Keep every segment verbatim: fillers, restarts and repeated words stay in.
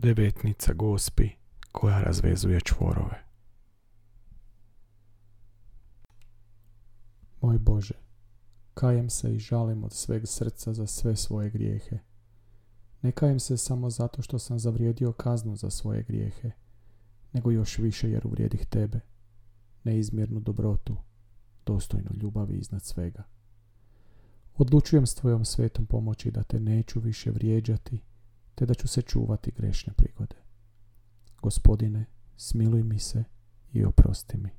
devetnica Gospi koja razvezuje čvorove. Moj Bože, kajem se i žalim od sveg srca za sve svoje grijehe. Ne kajem se samo zato što sam zavrijedio kaznu za svoje grijehe, nego još više jer uvrijedih Tebe, neizmjernu dobrotu, dostojnu ljubavi iznad svega. Odlučujem s Tvojom svetom pomoći da Te neću više vrijeđati, te da ću se čuvati grešne prigode. Gospodine, smiluj mi se i oprosti mi.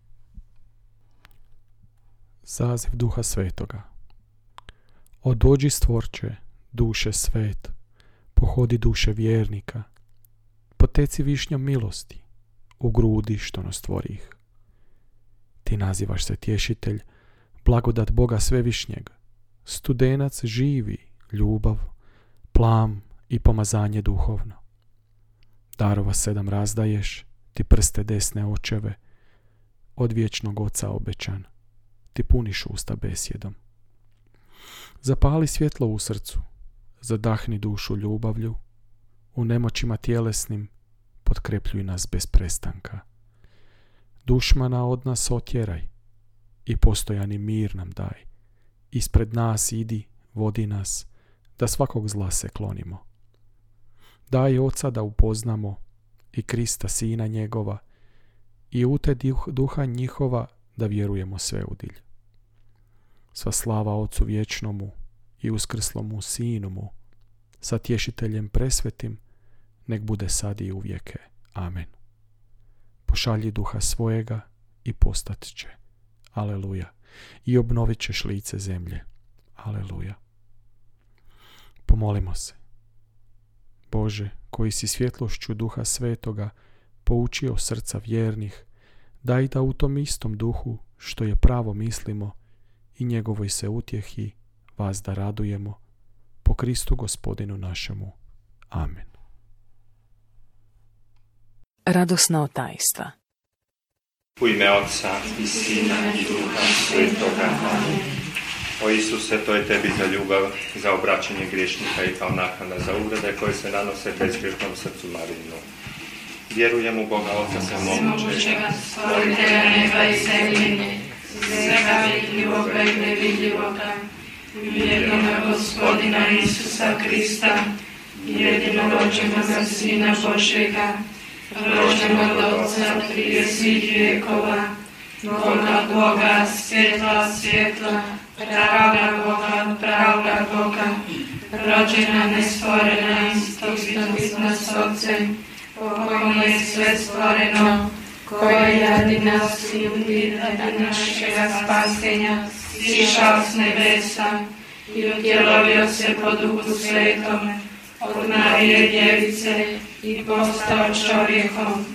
Zaziv Duha Svetoga. O dođi stvorče, duše svet, pohodi duše vjernika, poteci višnjom milosti, u grudi što nas stvorih. Ti nazivaš se tješitelj, blagodat Boga svevišnjeg, studenac živi, ljubav, plam i pomazanje duhovno. Darova sedam razdaješ, ti prste desne očeve, od vječnog oca obećan, ti puniš usta besjedom. Zapali svjetlo u srcu, zadahni dušu ljubavlju, u nemoćima tjelesnim potkrepljuj nas bez prestanka. Dušmana od nas otjeraj i postojani mir nam daj. Ispred nas idi, vodi nas, da svakog zla se klonimo. Daj Oca da upoznamo i Krista Sina njegova i u te duha njihova da vjerujemo sve udilj. Sva slava Ocu vječnomu i uskrslomu Sinomu, sa tješiteljem presvetim, nek bude sad i uvijeke. Amen. Pošalji Duha svojega i postat će. Aleluja. I obnovit ćeš lice zemlje. Aleluja. Pomolimo se. Bože, koji si svjetlošću Duha Svetoga poučio srca vjernih, daj da u tom istom duhu, što je pravo mislimo, i njegovoj se utjehi vas da radujemo, po Kristu Gospodinu našemu. Amen. Radosna otajstva. U ime Otca i Sina i Duha Svetoga. Amen. O Isuse, to je Tebi za ljubav, za obraćanje griješnika i kao naknada za uvrede koje se nanose bezgriješnom srcu Marinu. Vjerujem u Boga Otca Svemogućega, stvoritelja neba i zemlje, svega vidljivoga i nevidljivoga, jednoga Gospodina Isusa Krista, jedinorođenoga Sina Božjega, rođenog od Otca prije svih vjekova, Boga Boga, svjetla svjetla, pravoga Boga od pravoga Boga, rođena nestvorena, istoistovitna s Otcem, po kojem je sve stvoreno, koje radi nas ljudi, radi našega spasenja, sišao s nebesa i utjelovio se po Duhu Svetom, od Marije Djevice i postao čovjekom,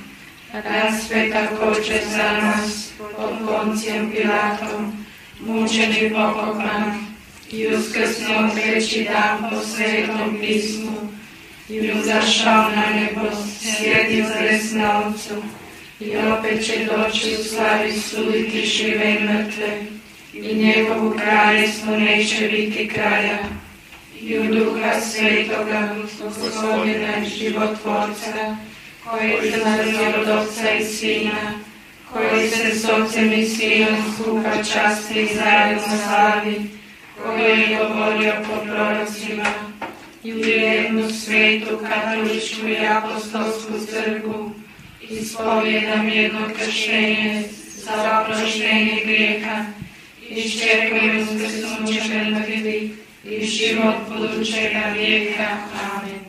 raspet također za nas pod Poncijem Pilatom, mučen i pokopan i uskrsnuo treći dan po Svetom pismu i uzašao na nebo, sjedi uzresna Otcu i opet će doći u slavi suditi žive i mrtve i njegovu kraljevstvu neće biti kraja. I u Duha Svetoga, Gospodina i životvorca, koji izlazi od Otca i Sina, koji se s Otcem i Sinom skupa časti i zajedno slavi, koji je govorio po prorocima, i u jednu svetu katoličku i apostolsku crkvu, ispovjedam jedno krštenje za oproštenje grijeha, iščekujem uskrsnuće mrtvih i život budućega vijeka. Amen.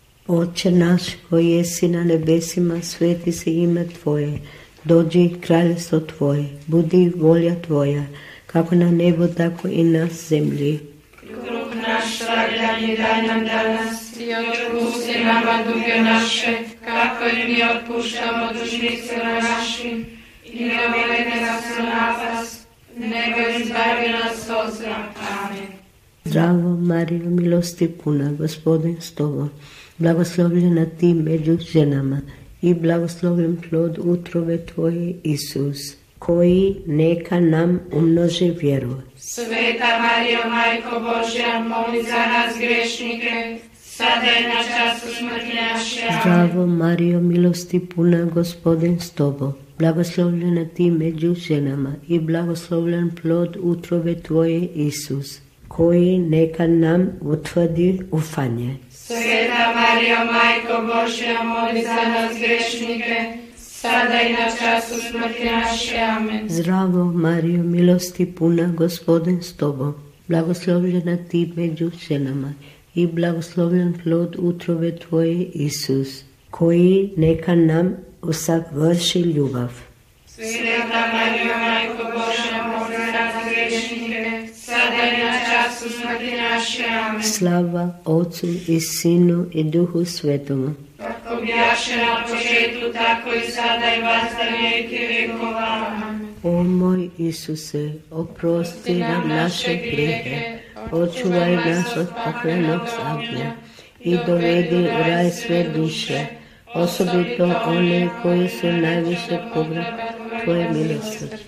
Oče naš koji jesi na nebesima, sveti se ime Tvoje, dođi kraljevstvo Tvoje, budi volja Tvoja, kako na nebo, tako i na zemlji. Kruh naš svakdanje daj nam danas i otpusti nama duge naše, kako i mi otpuštamo dužnicima našim, i ne uvedi nas u napast, nego izbavi nas od zla. Amen. Zdravo Marijo, milosti puna, Gospodin s Tobom, blagoslovljena ti među ženama i blagoslovljen plod utrobe Tvoje, Isus, koji neka nam umnoži vjeru. Sveta Marijo, Majko Božja, moli za nas grešnike, sada i na času smrti naše. Zdravo Marijo, milosti puna, Gospodin s tobom, blagoslovljena ti među ženama i blagoslovljen plod utrobe tvoje, Isus, koji neka nam utvrdi ufanje. Sveta Marijo, Majko Božja, moli za nas grešnike, sada i na času smrti naše. Amen. Zdravo Marijo, milosti puna, Gospodin s tobom, blagoslovljena ti među ženama i blagoslovljen plod utrobe tvoje, Isus, koji neka nam usavrši ljubav. Sveta Marijo, Majko Božja, moli za nas grešnike, sada i na času smrti naše. Amen. Slava Otcu i Sinu i Duhu Svetomu. Kako bijaše na početku, tako i sada i vazda vijeke vjekova. Amen. O moj Isuse, oprosti nam naše grijehe, očuvaj nas od paklenog ognja i dovedi u raj sve duše, osobito one koji su najviše potrebni tvoje milosrđe.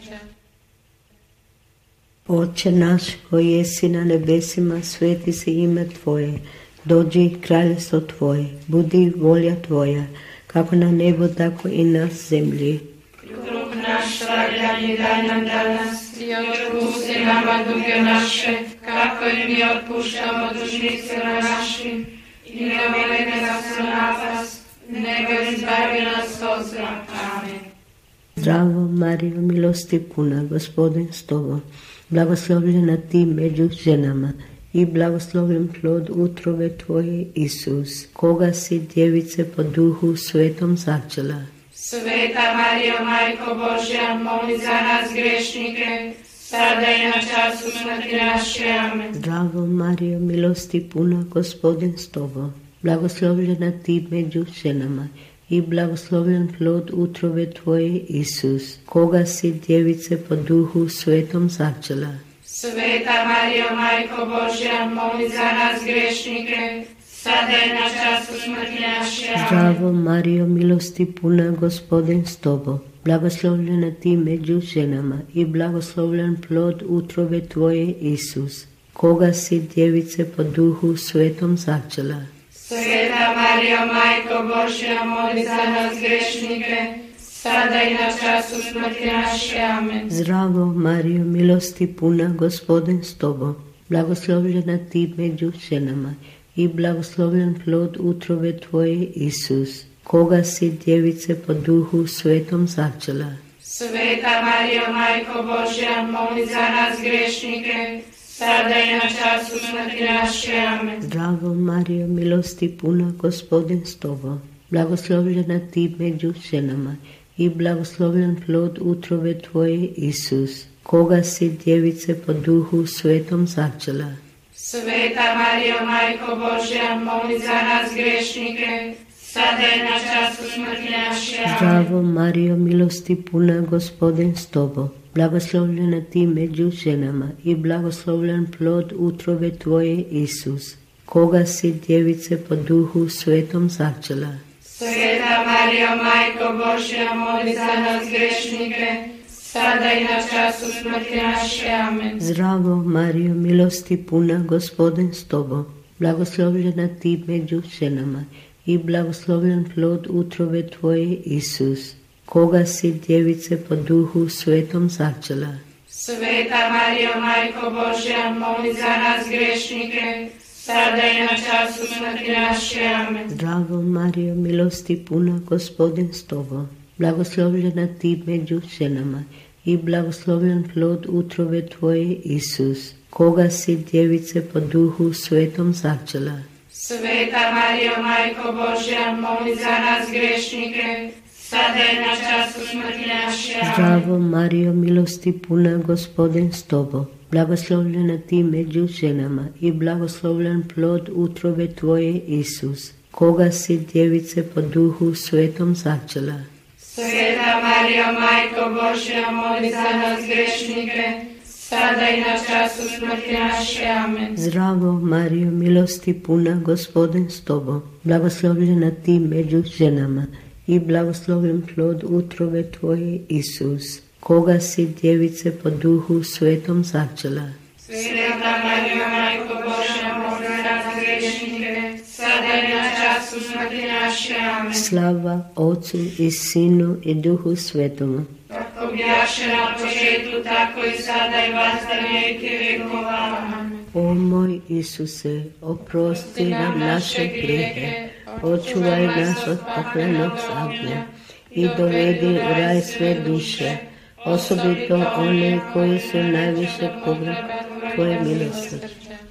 Oče naš koji jesi na nebesima, sveti si ime tvoje, dođi kraljevstvo tvoje, budi volja tvoja, kako na nebo, tako i na zemlji. Kruh naš svakdanji daj nam danas i otpusti nama duge naše, kako i mi otpuštamo dužnicima našim, i ne uvedi nas u napast, nego izbavi nas od zla. Amen. Zdravo Marijo, milosti puna, Gospodin s tobom, blagoslovljena ti među ženama i blagoslovljen plod utrobe tvoje, Isus, koga si djevice po duhu svetom začela. Sveta Marijo, Majko Božja, moli za nas grešnike, sada i na času smrti naše. Amen. Zdravo Marijo, milosti puna, Gospodin s tobom, blagoslovljena ti među ženama i blagoslovljen plod utrobe tvoje, Isus, koga si djevice po duhu svetom začela. Sveta Marijo, Majko Božja, moli za nas grešnike, sada i na času smrti naše. Amen. Zdravo Marijo, milosti puna, Gospodin s tobom, blagoslovljena ti među ženama i blagoslovljen plod utrobe tvoje, Isus, koga si djevice po duhu svetom začela. Sveta Marijo, Majko Božja, moli za nas grešnike, sada i na času smrti naše. Amen. Zdravo Marijo, milosti puna, Gospodin s tobom, blagoslovljena ti među ženama i blagoslovljen plod utrobe tvoje, Isus, koga si djevice po duhu svetom začela. Sveta Marijo, Majko Božja, moli za nas grešnike, sada i na času smrti naše. Amen. Zdravo Marijo, milosti puna, Gospodin s tobom, blagoslovljena ti među ženama i blagoslovljen plod utrobe tvoje, Isus, koga si djevice po duhu svetom začela. Sveta Marijo, Majko Božja, moli za nas grešnike, sada i na času smrti naše. Amen. Zdravo Marijo, milosti puna, Gospodin s tobom, blagoslovljena ti među ženama i blagoslovljen plod utrobe tvoje, Isus, koga si djevice po duhu svetom začela. Sveta Marijo, Majko Božja, moli za nas grešnike, sada i na času smrti naše. Amen. Zdravo Marijo, milosti puna, Gospodin s tobom, blagoslovljena ti među ženama i blagoslovljen plod utrobe tvoje, Isus, koga si djevice po duhu svetom začela. Sveta Marijo, Majko Božja, moli za nas grešnike, sada i na času smrti naše. Amen. Zdravo Marijo, milosti puna, Gospodin s tobom, blagoslovljena ti među ženama i blagoslovljen plod utrobe tvoje, Isus, koga si djevice po duhu svetom začela. Sveta Marijo, Majko Božja, moli za nas grešnike, sada i na času smrti naše. Amen. Zdravo Marijo, milosti puna, Gospodin s tobom, blagoslovljena ti među ženama i blagoslovljen plod utrobe tvoje, Isus, koga si djevice po duhu svetom začela. Sveta Marijo, Majko Božja, moli za nas grešnike, sada i na času smrti naše. Amen. Zdravo Marijo, milosti puna, Gospodin s tobom, blagoslovljena ti među ženama i blagoslovljen plod utrobe tvoje, Isus, koga si djevice po duhu svetom začela. Sveta Marijo, Majko Božja, moli za nas grešnike, sada času smrti naše. Amen. Slava Otcu i Sinu i Duhu Svetomu. Kako bjaše na početku, tako i sada i vazda vijeke vekova. Amen. O moj Isuse, oprosti nam naše grijehe, očuvaj nas od paklenog ognja i dovedi u raj sve duše, osobito one koji su najviše potrebni Tvoje milosrđe.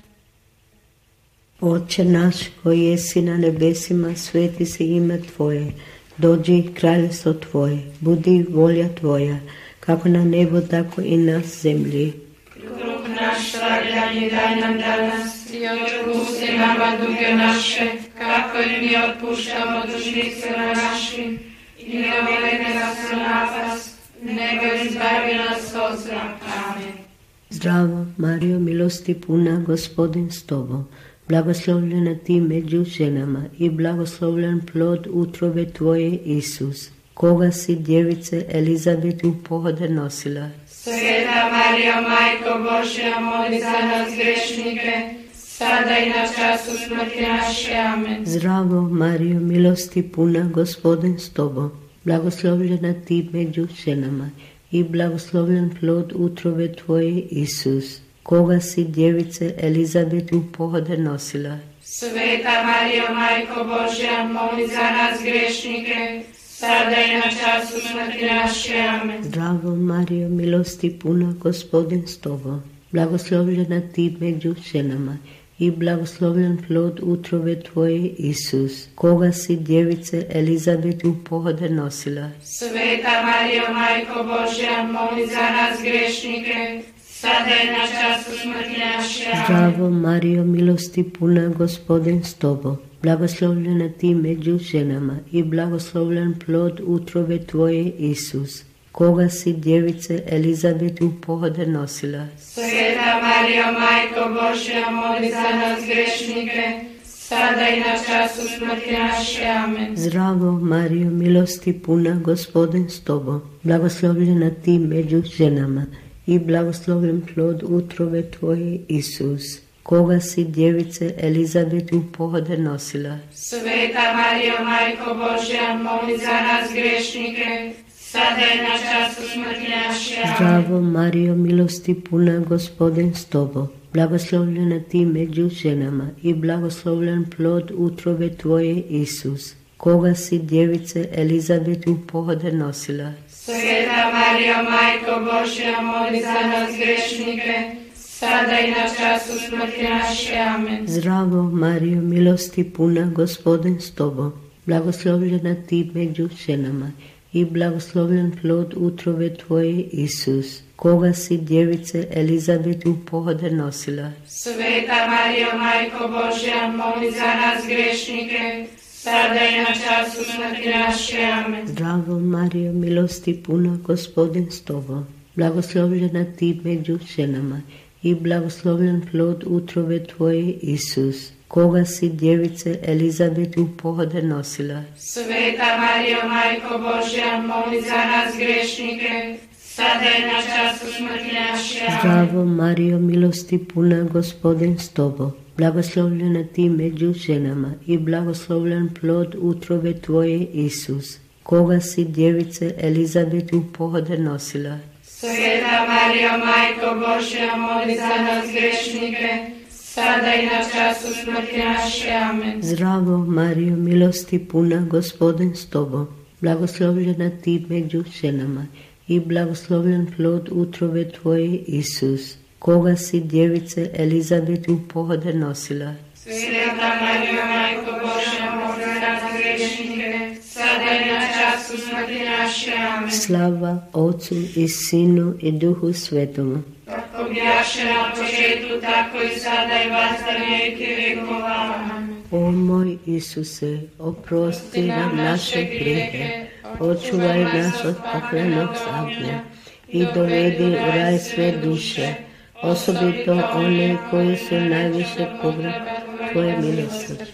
Oče naš koji jesi na nebesima, sveti se ime Tvoje, dođi kraljevstvo Tvoje, budi volja Tvoja, kako na nebo, tako i na zemlji. Kruh naš svakdanji daj nam danas i otpusti nama duge naše, kako i mi otpuštamo dužnicima našim, i ne uvedi nas u napast, nego izbavi nas od zla. Amen. Zdravo, Marijo, milosti puna, Gospodin s Tobom, blagoslovljena ti među ženama i blagoslovljen plod utrobe Tvoje, Isus, koga si djevice Elizabetu pohode nosila. Sveta Marijo, Majko Božja, moli za nas grešnike, sada i na času smrti naše. Amen. Zdravo, Marijo, milosti puna, Gospodin s Tobom, blagoslovljena ti među ženama i blagoslovljen plod utrobe Tvoje, Isus, koga si djevice Elizabetu pohode nosila. Sveta Marijo, Majko Božja, moli za nas grešnike, sada i na času smrti naše. Amen. Zdravo, Marijo, milosti puna, Gospodin s Tobom, blagoslovljena ti među ženama i blagoslovljen plod utrobe Tvoje, Isus, koga si djevice Elizabetu pohode nosila. Sveta Marijo, Majko Božja, moli za nas grešnike, sada i na času smrti naše. Amen. Zdravo, Marijo, milosti puna, Gospodin s Tobom, blagoslovljena ti među ženama i blagoslovljen plod utrobe Tvoje, Isus, koga si djevice Elizabetu pohode nosila. Sveta Marijo, Majko Božja, moli za nas grešnike, sada i na času smrti naše. Amen. Zdravo, Marijo, milosti puna, Gospodin s Tobom, blagoslovljena ti među ženama i blagoslovljen plod utrobe Tvoje, Isus, koga si djevice Elizabetu pohode nosila. Sveta Marijo, Majko Božja, moli za nas grešnike, sada i na času smrti naše. Amen. Zdravo, Marijo, milosti puna, Gospodin s Tobom, blagoslovljena ti među ženama i blagoslovljen plod utrobe Tvoje, Isus, koga si djevice Elizabetu pohode nosila. Sveta Marijo, Majko Božja, moli za nas grešnike, sada i na času smrti naše. Amen. Zdravo, Marijo, milosti puna, Gospodin s Tobom, blagoslovljena ti među ženama i blagoslovljen plod utrobe Tvoje, Isus, koga si djevice Elizabetu pohode nosila. Sveta Marijo, Majko Božja, moli za nas grešnike, sada i na času smrti naše. Amen. Zdravo, Marijo, milosti puna, Gospodin s Tobom, blagoslovljena ti među ženama i blagoslovljen plod utrobe Tvoje, Isus, koga si djevice Elizabetu pohode nosila. Sveta Marijo, Majko Božja, moli za nas grešnike, sada i na času smrti naše. Amen. Zdravo, Marijo, milosti puna, Gospodin s Tobom, blagoslovljena ti među ženama i blagoslovljen plod utrobe Tvoje, Isus, koga si djevice Elizabetu pohode nosila. Sveta Marijo, Majko Božja, moli za nas grešnike, sada i na času smrti naše. Amen. Zdravo, Marijo, milosti puna, Gospodin s Tobom, blagoslovljena ti među ženama i blagoslovljen plod utrobe Tvoje, Isus, koga si djevice Elizabetu pohode nosila. Sveta Marijo, Majko Božja, moli za nas grešnike, sada i na času smrti naše. Amen. Slava Otcu i Sinu i Duhu Svetomu. Kako bjaše na početku, tako i sada i vazda vijeke vekova. Amen. O moj Isuse, oprosti nam naše grijehe, očuvaj nas od paklenog ognja i dovedi u raj sve duše, osobito one koji su najviše potrebni Tvoje milosrđe.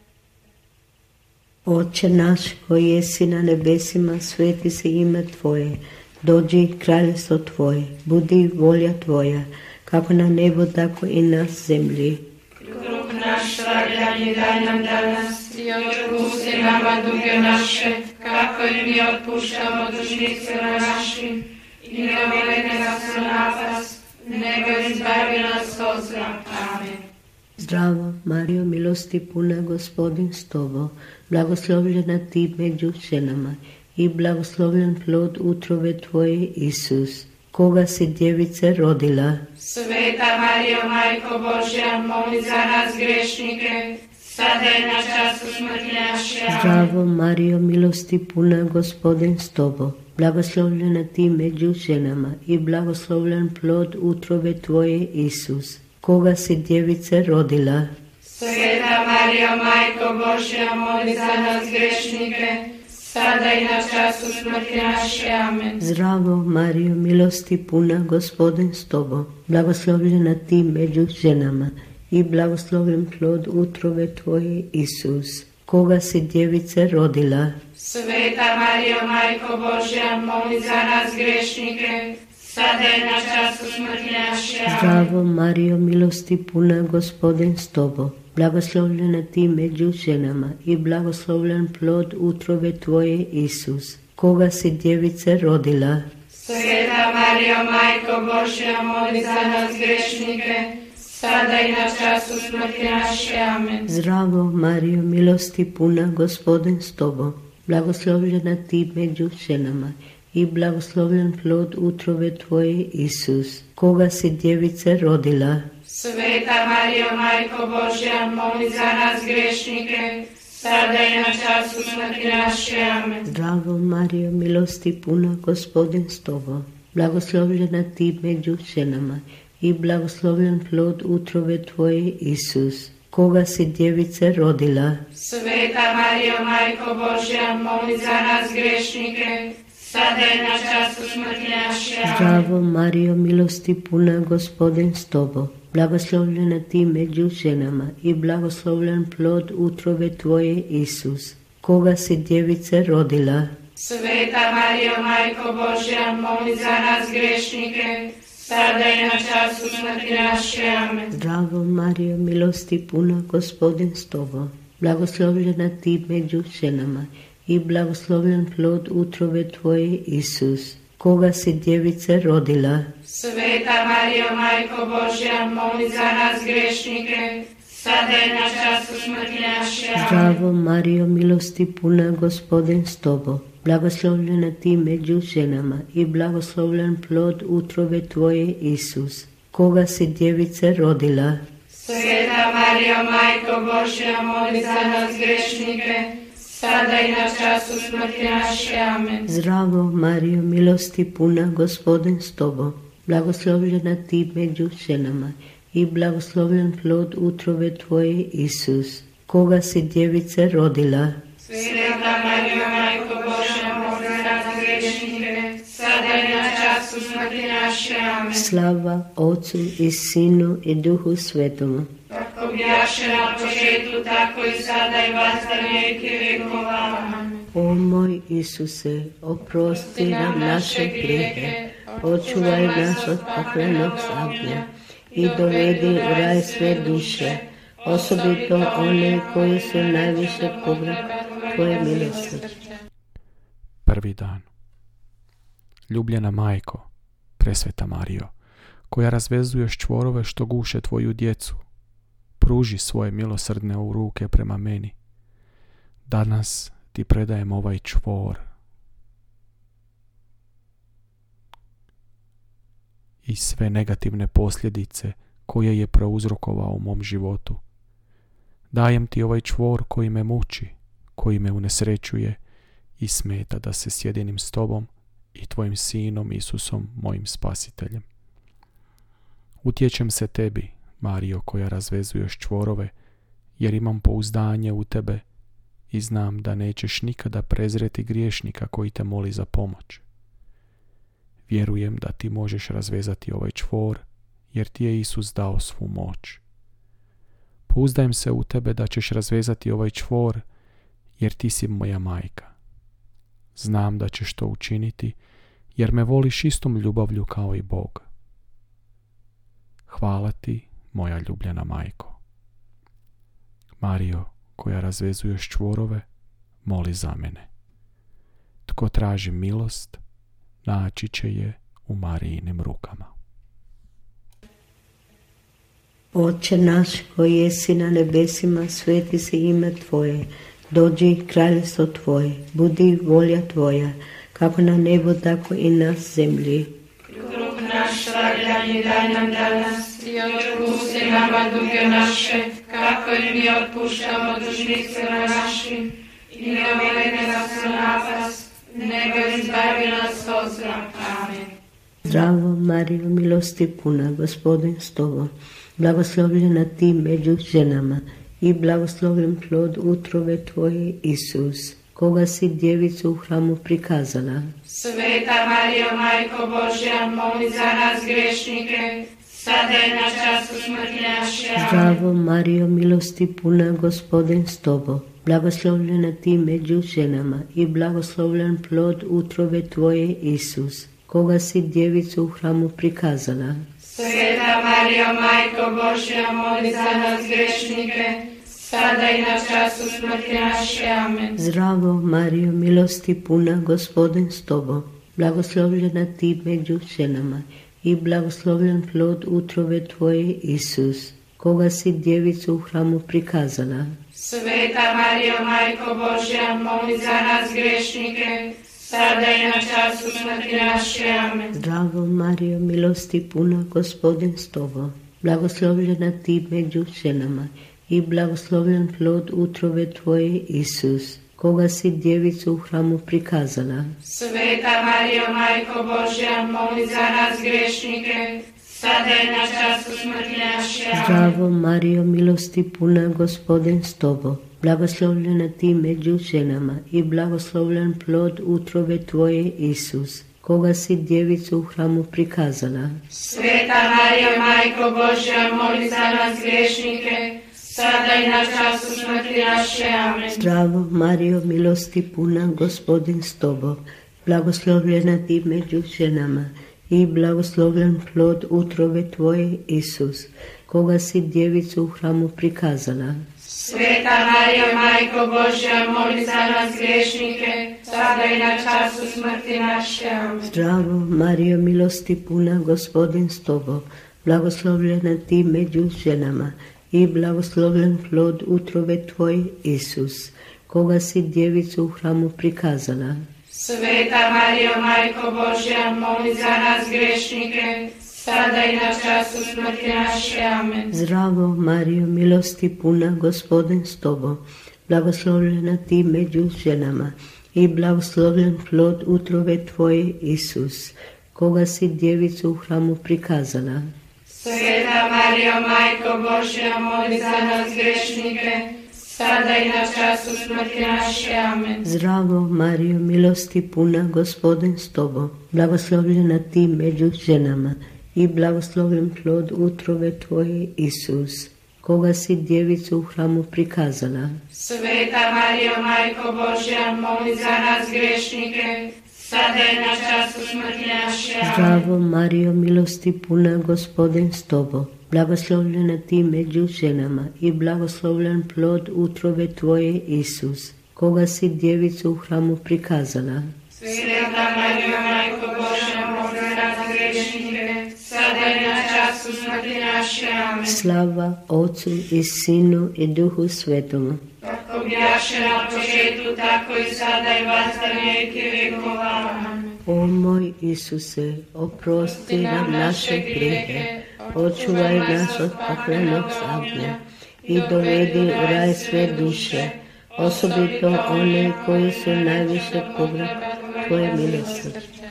Oče naš koji jesi na nebesima, sveti se ime Tvoje, dođi kraljevstvo Tvoje, budi volja Tvoja, kako na nebo, tako i na zemlji. Kruh naš svakdanji daj nam danas i otpusti nama duge naše, kako i mi otpuštamo dužnicima našim, i ne uvede nas u napast, nego izbavi nas od zla. Amen. Zdravo, Marijo, milosti puna, Gospodin s tobom, blagoslovljena ti među ženama i blagoslovljen plod utrobe tvoje, Isus, koga si djevice rodila. Sveta Marijo, Majko Božja, moli za nas grešnike, sada i na času smrti naše. Amen. Zdravo, Marijo, milosti puna, Gospodin s tobom, blagoslovljena ti među ženama i blagoslovljen plod utrobe tvoje, Isus, koga si djevice rodila. Sveta Marijo, Majko Božja, moli za nas grešnike, sada i na času smrti naše. Amen. Zdravo, Marijo, milosti puna, Gospodin s tobom, blagoslovljena ti među ženama i blagoslovljen plod utrobe tvoje, Isus, koga si djevice rodila. Sveta Marijo, Majko Božja, moli za nas grešnike, sada i na času smrti naše. Amen. Zdravo, Marijo, milosti puna, Gospodin s tobom, blagoslovljena ti među ženama i blagoslovljen plod utrobe tvoje, Isus, koga si djevice rodila. Sveta Marijo, Majko Božja, moli za nas grešnike, sada i na času smrti naše. Amen. Zdravo, Marijo, milosti puna, Gospodin s tobom, blagoslovljena ti među ženama i blagoslovljen plod utrobe tvoje, Isus, koga si djevice rodila. Sveta Marijo, Majko Božja, moli za nas grešnike, sada i na času smrti naše. Amen. Zdravo, Marijo, milosti puna, Gospodin s tobom, blagoslovljena ti među ženama i blagoslovljen plod utrobe tvoje, Isus, koga si djevice rodila. Sveta Marijo, Majko Božja, moli za nas grešnike, sada i na času smrti naše. Amen. Zdravo, Marijo, milosti puna, Gospodin s tobom, blagoslovljena ti među ženama i blagoslovljen plod utrobe tvoje, Isus, koga si djevice rodila. Sveta Marijo, Majko Božja, moli za nas grešnike, sada i na času smrti naše. Amen. Zdravo, Marijo, milosti puna, Gospodin s tobom, blagoslovljena ti među ženama i blagoslovljen plod utrobe tvoje, Isus, koga si djevice rodila. Sveta Marijo, Majko Božja, moli za nas grešnike, sada i na času smrti naše. Amen. Zdravo, Marijo, milosti puna, Gospodin s tobom, blagoslovljena ti među ženama i blagoslovljen plod utrobe tvoje, Isus, koga si djevice rodila. Sveta Marijo, Majko Božja, moli za nas grešnike, sada i na času smrti naše. Amen. Zdravo, Marijo, milosti puna, Gospodin s tobom, blagoslovljena ti među ženama i blagoslovljen plod utrobe tvoje, Isus, koga si djevice rodila. Sveta Marijo, Majko Božja, moli za nas grešnike, sada i na času smrti naše. Amen. Slava Otcu i Sinu i Duhu Svetomu. Kako bijaše na početku, tako i sada i vazda vijeki vjekova. Amen. O moj Isuse, oprosti nam naše grijehe, očuvaj nas od paklenog ognja i dovedi u raj sve duše, osobito one koji su najviše potrebni tvoje milosrđe. Prvi dan. Ljubljena Majko, presveta Marijo, koja razvezuješ čvorove što guše tvoju djecu, pruži svoje milosrdne u ruke prema meni. Danas ti predajem ovaj čvor i sve negativne posljedice koje je prouzrokovao u mom životu. Dajem ti ovaj čvor koji me muči, koji me unesrećuje i smeta da se sjedinem s tobom i tvojim sinom Isusom, mojim spasiteljem. Utječem se tebi, Marijo, koja razvezuješ čvorove, jer imam pouzdanje u tebe i znam da nećeš nikada prezreti griješnika koji te moli za pomoć. Vjerujem da ti možeš razvezati ovaj čvor, jer ti je Isus dao svu moć. Pouzdajem se u tebe da ćeš razvezati ovaj čvor, jer ti si moja majka. Znam da ćeš to učiniti, jer me voliš istom ljubavlju kao i Bog. Hvala ti, moja ljubljena majko. Marijo, koja razvezuješ čvorove, moli za mene. Tko traži milost, naći će je u Marijinim rukama. Oče naš koji jesi na nebesima, sveti se ime Tvoje, dođi kraljevstvo Tvoje, budi volja Tvoja, kako na nebu, tako i na zemlji. Kruh naš svakdanji daj nam danas i otpusti nama duge naše, kako i mi otpuštamo dužnicima našim, i ne uvedi nas u napast, nego izbavi nas od zla. Amen. Zdravo Marijo, milosti puna, Gospodin s Tobom, blagoslovljena ti među ženama i blagoslovljen plod utrobe Tvoje, Isus, koga si djevicu u hramu prikazala. Sveta Marijo, Majko Božja, moli za nas grešnike, sada i na času smrti naše. Amen. Zdravo Marijo, milosti puna, Gospodin s Tobom, blagoslovljena ti među ženama i blagoslovljen plod utrobe Tvoje, Isus, koga si djevicu u hramu prikazala. Sveta Marijo, Majko Božja, moli za nas grešnike, sada i na času smrti naše. Amen. Zdravo Marijo, milosti puna, Gospodin s Tobom, blagoslovljena ti među ženama i blagoslovljen plod utrobe Tvoje, Isus, koga si djevicu u hramu prikazala. Sveta Marijo, Majko Božja, moli za nas grešnike, sada i na času smrti naše. Amen. Zdravo Marijo, milosti puna, Gospodin s Tobom, blagoslovljena ti među ženama i blagoslovljen plod utrobe Tvoje, Isus, koga si djevicu u hramu prikazala. Sveta Marijo, Majko Božja, moli za nas grešnike, sada i na času smrti naše. Amen. Zdravo Marijo, milosti puna, Gospodin s Tobom, blagoslovljena ti među ženama i blagoslovljen plod utrobe Tvoje, Isus, koga si djevicu u hramu prikazala. Sveta Marijo, Majko Božja, moli za nas grešnike, sada i na času smrti naše. Amen. Zdravo Marijo, milosti puna, Gospodin s Tobom, blagoslovljena ti među ženama i blagoslovljen plod utrobe Tvoje, Isus, koga si djevicu u hramu prikazala. Sveta Marijo, Majko Božja, moli za nas grešnike, sada i na času smrti naše. Amen. Zdravo Marijo, milosti puna, Gospodin s Tobom, blagoslovljena ti među ženama i blagoslovljen plod utrobe Tvoje, Isus, koga si djevicu u hramu prikazala. Sveta Marijo, Majko Božja, moli za nas grešnike, sada i na času smrti naše. Amen. Zdravo Marijo, milosti puna, Gospodin s Tobom, blagoslovljena ti među ženama i blagoslovljen plod utrobe Tvoje, Isus, koga si djevicu u hramu prikazala. Sveta Marijo, Majko Božja, moli za nas grešnike, sada i na času smrti naše. Amen. Zdravo Marijo, milosti puna, Gospodin s Tobom, blagoslovljena ti među ženama i blagoslovljen plod utrobe Tvoje, Isus, koga si djevicu u hramu prikazala. Sveta Marijo, Majko Božja, moli za nas grešnike, sada i na času smrti naše. Amen. Zdravo Marijo, milosti puna, Gospodin s Tobom, blagoslovljena ti među ženama i blagoslovljen plod utrobe Tvoje, Isus, koga si djevicu u hramu prikazala. Sveta Marijo, Majko Božja, moli za nas grešnike, sada i na času smrti naše. Amen. Slava Otcu i Sinu i Duhu Svetomu. Kako bjaše na početku, tako i sada i vazda vijeki vekova. Amen. O moj Isuse, oprosti nam naše grijehe, očuvaj nas od paklenog ognja i dovedi u raj sve duše, osobito one koji su najviše potrebne Tvoje milosrđe.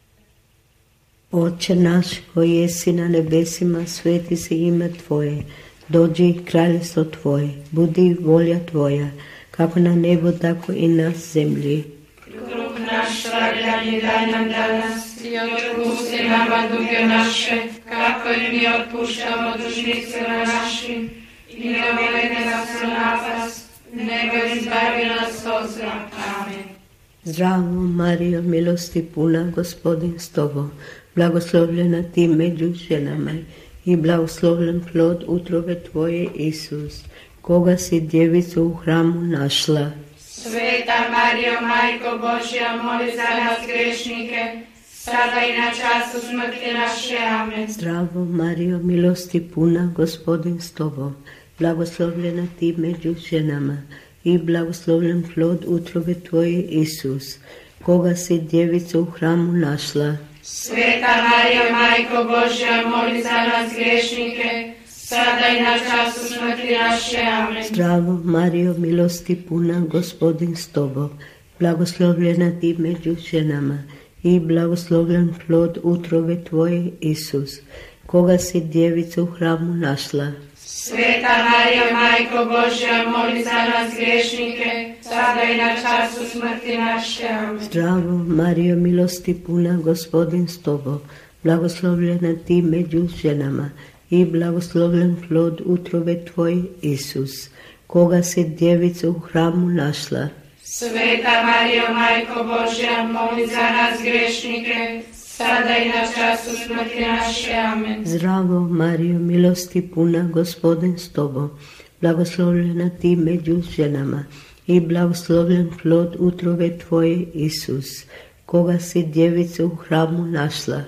Oče naš koji jesi na nebesima, sveti se ime Tvoje, dođi kraljevstvo Tvoje, budi volja Tvoja, kako na nebu, tako i na zemlji. Kruh naš svakdanji daj nam danas i otpusti nama duge naše, kako i mi otpuštamo dužnicima našim, i ne uvedi nas u napast, nego izbavi nas od zla. Amen. Zdravo Marijo, milosti puna, Gospodin s Tobom, blagoslovljena ti među ženama i blagoslovljen plod utrobe Tvoje, Isus, koga si djevicu u hramu našla. Sveta Marijo, Majko Božja, moli za nas grešnike, sada i na času smrti naše. Amen. Zdravo Marijo, milosti puna, Gospodin s tobom, blagoslovljena ti među ženama i blagoslovljen plod utrobe tvoje, Isus, koga si djevicu u hramu našla. Sveta Marijo, Majko Božja, moli za nas grešnike, sada i na času smrti naše. Amen. Zdravo Marijo, milosti puna, Gospodin s tobom, blagoslovljena ti među ženama i blagoslovljen plod utrobe tvoje, Isus, koga si djevicu u hramu našla. Sveta Marijo, Majko Božja, moli za nas grešnike, sada i na času smrti naše. Amen. Zdravo Marijo, milosti puna, Gospodin s tobom, blagoslovljena ti među ženama i blagoslovljen plod utrobe tvoje, Isus, koga si djevicu u hramu našla. Sveta Marijo, Majko Božja, moli za nas grešnike, sada i na času smrti naše. Amen. Zdravo Marijo, milosti puna, Gospodin s tobom, blagoslovljena ti među ženama i blagoslovljen plod utrobe tvoje, Isus, koga si djevicu u hramu našla.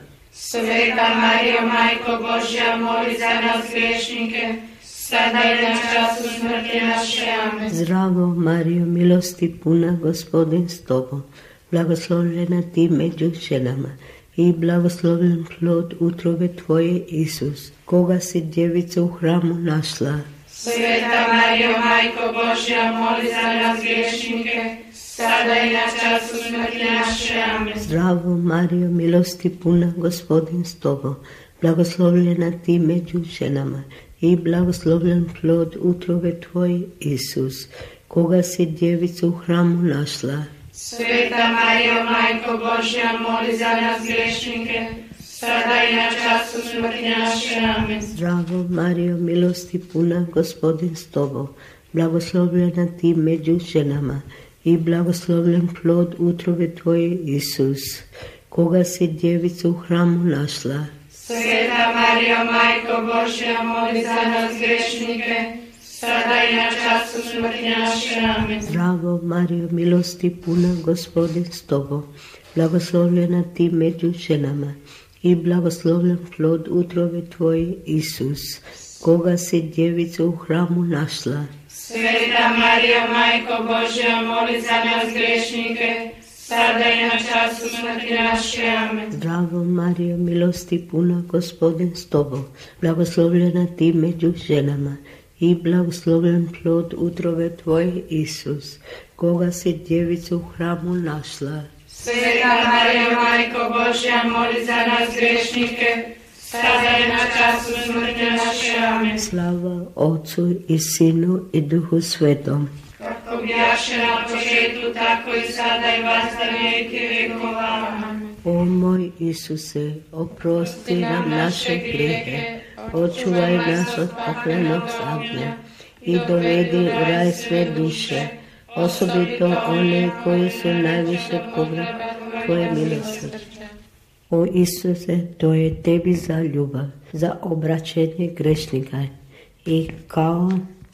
Sveta Marijo, Majko Božja, moli za nas grešnike, sada i na času smrti naše. Amen. Zdravo Marijo, milosti puna, Gospodin s tobom, blagoslovljena ti među ženama i blagoslovljen plod utrobe tvoje, Isus, koga si djevicu u hramu našla. Sveta Marijo, Majko Božja, moli za nas grešnike, sada i na času smrti naše. Amen. Zdravo Marijo, milosti puna, Gospodin s tobom, blagoslovljena ti među ženama i blagoslovljen plod utrobe tvoje, Isus, koga si djevicu u hramu našla. Sveta Marijo, Majko Božja, moli za nas grešnike, sada i na času smrti naše. Amen. Zdravo Marijo, milosti puna, Gospodin s tobom, blagoslovljena ti među ženama i blagoslovljen plod utrobe tvoje, Isus, koga si djevicu u hramu našla. Sveta Marijo, Majko Božja, moli za nas grešnike, sada i na času smrti naše. Amen. Zdravo Marijo, milosti puna, Gospodin s tobom, blagoslovljena ti među ženama i blagoslovljen plod utrobe tvoje, Isus, koga si djevicu u hramu našla. Sveta Marijo, Majko Božja, moli za nas grešnike, sada i na času smrti naše. Amen. Zdravo Marijo, milosti puna, Gospodin s tobom, blagoslovljena ti među ženama i blagoslovljen plod utrobe tvoje, Isus, koga si djevicu u hramu našla. Sveta Marijo, Majko Božja, moli za nas grešnike, sada i na času smrti naše. Amen. Slava Otcu i Sinu i Duhu Svetom. Kako bijaše na početku, tako i sada i vas za vijeke vekova. Amen. O moj Isuse, oprosti nam naše grijehe, očuvaj nas od paklenog ognja i dovedi u raj sve duše, osobito one koji su najviše potrebni tvoje milosrđe. O Isuse, to je tebi za ljubav, za obraćenje grešnika i kao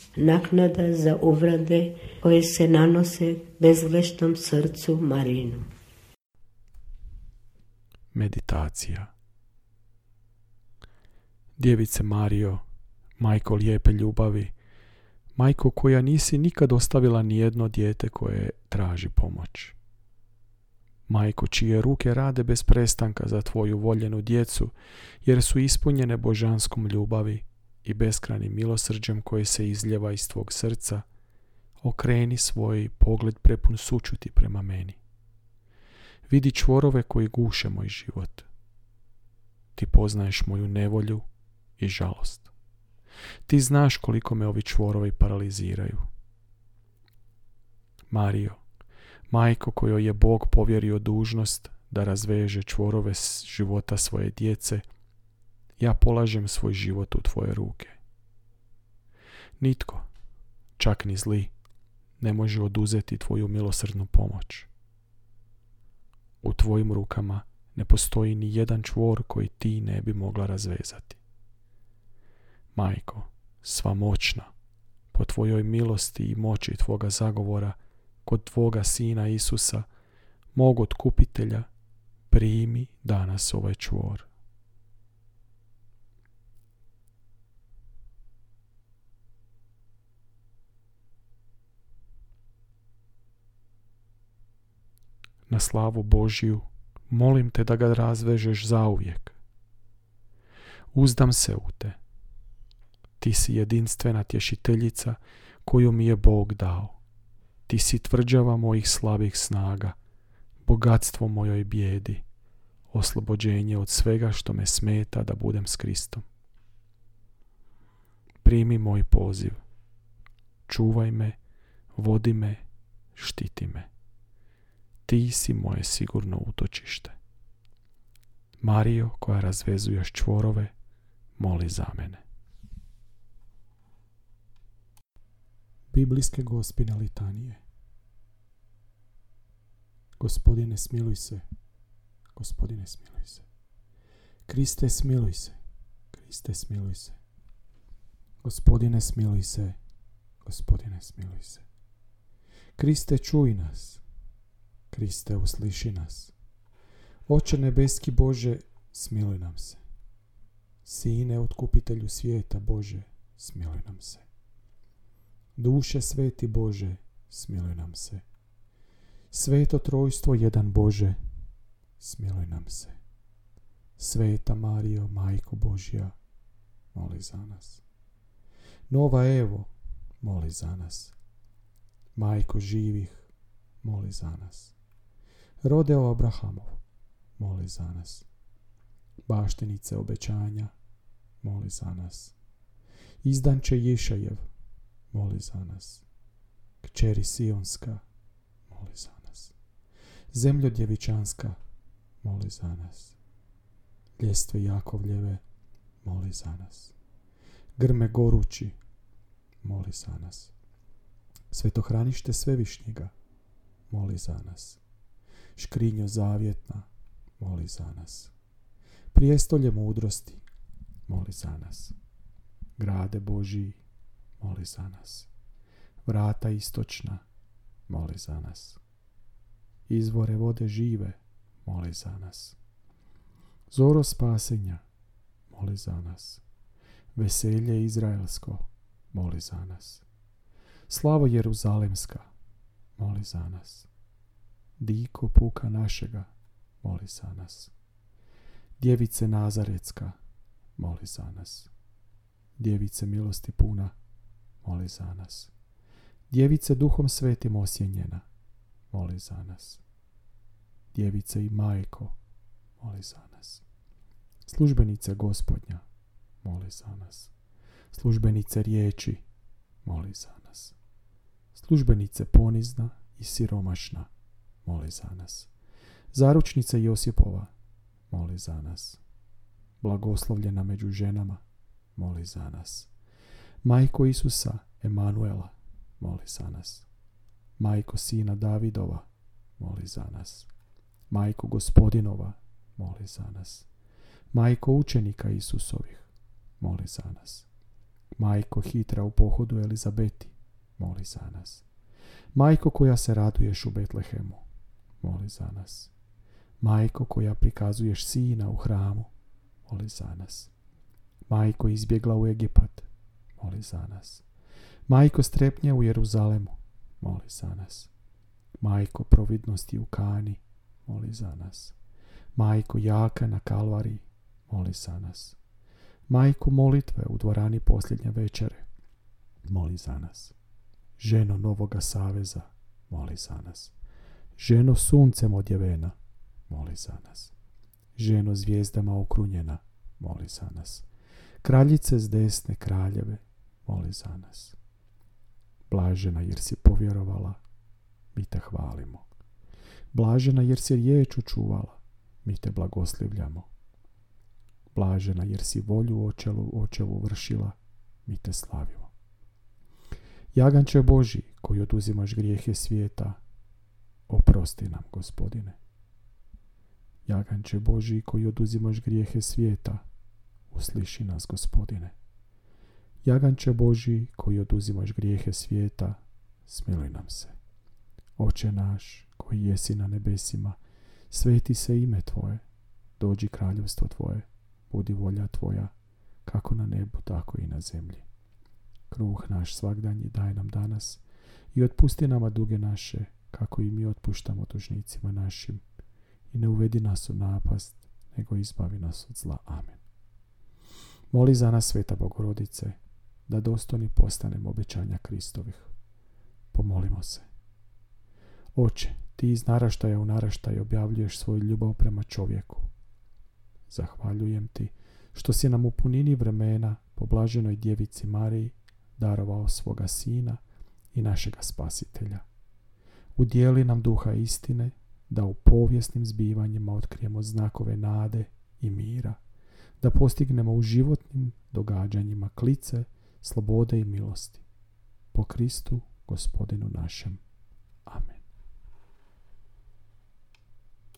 naknada za uvrede koje se nanose bezgrešnom srcu Marinu. Meditacija. Djevice Marijo, majko lijepe ljubavi, majko koja nisi nikad ostavila nijedno dijete koje traži pomoć. Majko čije ruke rade bez prestanka za tvoju voljenu djecu, jer su ispunjene božanskom ljubavi i beskrajnim milosrđem koje se izljeva iz tvog srca, okreni svoj pogled prepun sućuti prema meni. Vidi čvorove koji guše moj život. Ti poznaješ moju nevolju i žalost. Ti znaš koliko me ovi čvorovi paraliziraju. Marijo, majko kojoj je Bog povjerio dužnost da razveže čvorove života svoje djece, ja polažem svoj život u tvoje ruke. Nitko, čak ni zli, ne može oduzeti tvoju milosrdnu pomoć. U tvojim rukama ne postoji ni jedan čvor koji ti ne bi mogla razvezati. Majko, sva moćna, po tvojoj milosti i moći tvoga zagovora, kod tvoga Sina Isusa, mog otkupitelja, primi danas ovaj čvor. Na slavu Božiju, molim te da ga razvežeš zauvijek. Uzdam se u te. Ti si jedinstvena tješiteljica koju mi je Bog dao. Ti si tvrđava mojih slabih snaga, bogatstvo mojoj bijedi, oslobođenje od svega što me smeta da budem s Kristom. Primi moj poziv. Čuvaj me, vodi me, štiti me. Ti si moje sigurno utočište. Marijo, koja razvezuješ čvorove, moli za mene. Biblijske gospine litanije. Gospodine, smiluj se. Gospodine, smiluj se. Kriste, smiluj se. Kriste, smiluj se. Gospodine, smiluj se. Gospodine, smiluj se. Kriste, čuj nas. Kriste, usliši nas. Oče nebeski Bože, smiluj nam se. Sine, otkupitelju svijeta Bože, smiluj nam se. Duše sveti Bože, smiluj nam se. Sveto trojstvo jedan Bože, smiluj nam se. Sveta Marijo, Majko Božja, moli za nas. Nova Evo, moli za nas. Majko živih, moli za nas. Rodeo Abrahamov, moli za nas. Baštinice obećanja, moli za nas. Izdanče Ješajev, moli za nas. Kćeri Sionska, moli za nas. Zemljo djevičanska, moli za nas. Ljestve Jakovljeve, moli za nas. Grme gorući, moli za nas. Svetohranište Svevišnjega, moli za nas. Škrinjo zavjetna, moli za nas. Prijestolje mudrosti, moli za nas. Grade Božiji, moli za nas. Vrata istočna, moli za nas. Izvore vode žive, moli za nas. Zoro spasenja, moli za nas. Veselje izraelsko, moli za nas. Slavo Jeruzalemska, moli za nas. Diko puka našega, moli za nas. Djevice Nazaretska, moli za nas. Djevice milosti puna, moli za nas. Djevice Duhom Svetim osjenjena, moli za nas. Djevice i Majko, moli za nas. Službenice Gospodnja, moli za nas. Službenice riječi, moli za nas. Službenice ponizna i siromašna, moli za nas. Zaručnice Josipova, moli za nas. Blagoslovljena među ženama, moli za nas. Majko Isusa, Emanuela, moli za nas. Majko Sina Davidova, moli za nas. Majko Gospodinova, moli za nas. Majko učenika Isusovih, moli za nas. Majko hitra u pohodu Elizabeti, moli za nas. Majko koja se raduješ u Betlehemu, moli za nas. Majko koja prikazuješ sina u hramu, moli za nas. Majko izbjegla u Egipat, moli za nas. Majko strepnje u Jeruzalemu, moli za nas. Majko providnosti u Kani, moli za nas. Majko jaka na Kalvariji, moli za nas. Majko molitve u dvorani posljednje večere, moli za nas. Ženo Novoga Saveza, moli za nas. Ženo suncem odjevena, moli za nas. Ženo zvijezdama okrunjena, moli za nas. Kraljice s desne kraljeve, moli za nas. Blažena jer si povjerovala, mi te hvalimo. Blažena jer si riječ učuvala, mi te blagoslivljamo. Blažena jer si volju očelu očevu vršila, mi te slavimo. Jaganče Božji, koji oduzimaš grijehe svijeta, oprosti nam, Gospodine. Jaganče Božji, koji oduzimaš grijehe svijeta, usliši nas, Gospodine. Jaganče Božji, koji oduzimaš grijehe svijeta, smiluj nam se. Oče naš, koji jesi na nebesima, sveti se ime Tvoje, dođi kraljevstvo Tvoje, budi volja Tvoja, kako na nebu, tako i na zemlji. Kruh naš svagdanji daj nam danas i otpusti nama duge naše, kako i mi otpuštamo dužnicima našim. I ne uvedi nas u napast, nego izbavi nas od zla. Amen. Moli za nas, Sveta Bogorodice, da dostojni postanemo obećanja Kristovih. Pomolimo se. Oče, Ti iz naraštaja u naraštaj objavljuješ svoju ljubav prema čovjeku. Zahvaljujem Ti što si nam u punini vremena po blaženoj djevici Mariji darovao svoga Sina i našega Spasitelja. Udijeli nam duha istine, da u povijesnim zbivanjima otkrijemo znakove nade i mira, da postignemo u životnim događanjima klice, slobode i milosti. Po Kristu, Gospodinu našem.